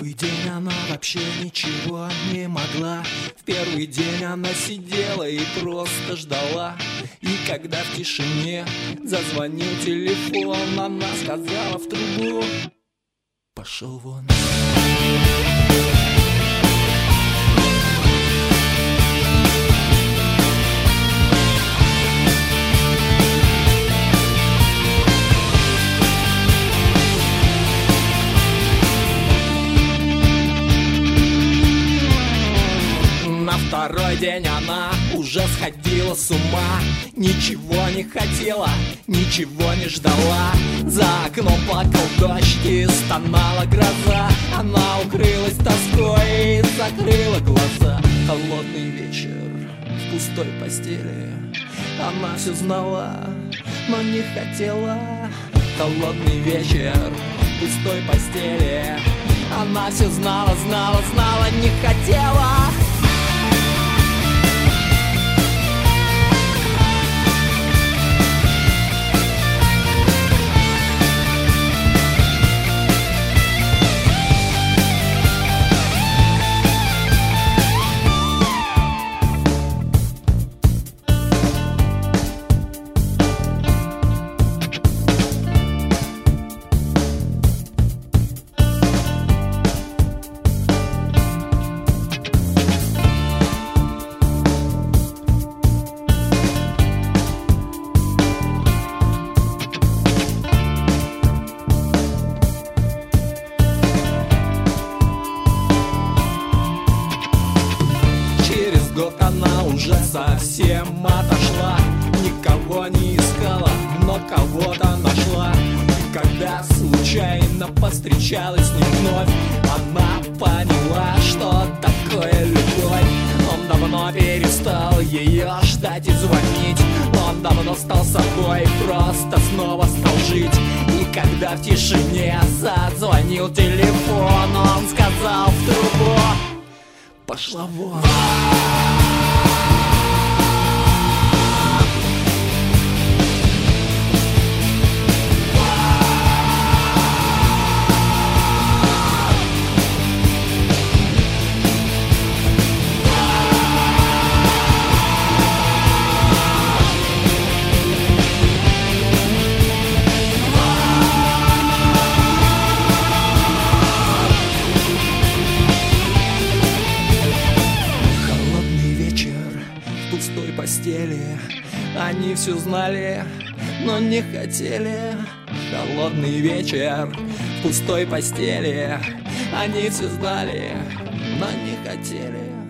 первый день она вообще ничего не могла. В первый день она сидела и просто ждала. И когда в тишине зазвонил телефон, она сказала в трубу: пошел вон. На второй день она уже сходила с ума. Ничего не хотела, ничего не ждала. За окном плакал дождь и стонала гроза. Она укрылась тоской и закрыла глаза. Холодный вечер в пустой постели. Она все знала, но не хотела. Холодный вечер в пустой постели. Она все знала, знала, знала, не хотела. Год она уже совсем отошла, никого не искала, но кого-то нашла. И когда случайно повстречалась с ним вновь, она поняла, что такое любовь. Он давно перестал ее ждать и звонить. Он давно стал собой, просто снова стал жить. И когда в тишине зазвонил телефон, он сказал в трубу: пошла вон. Постели. Они все знали, но не хотели. Холодный вечер в пустой постели. Они все знали, но не хотели.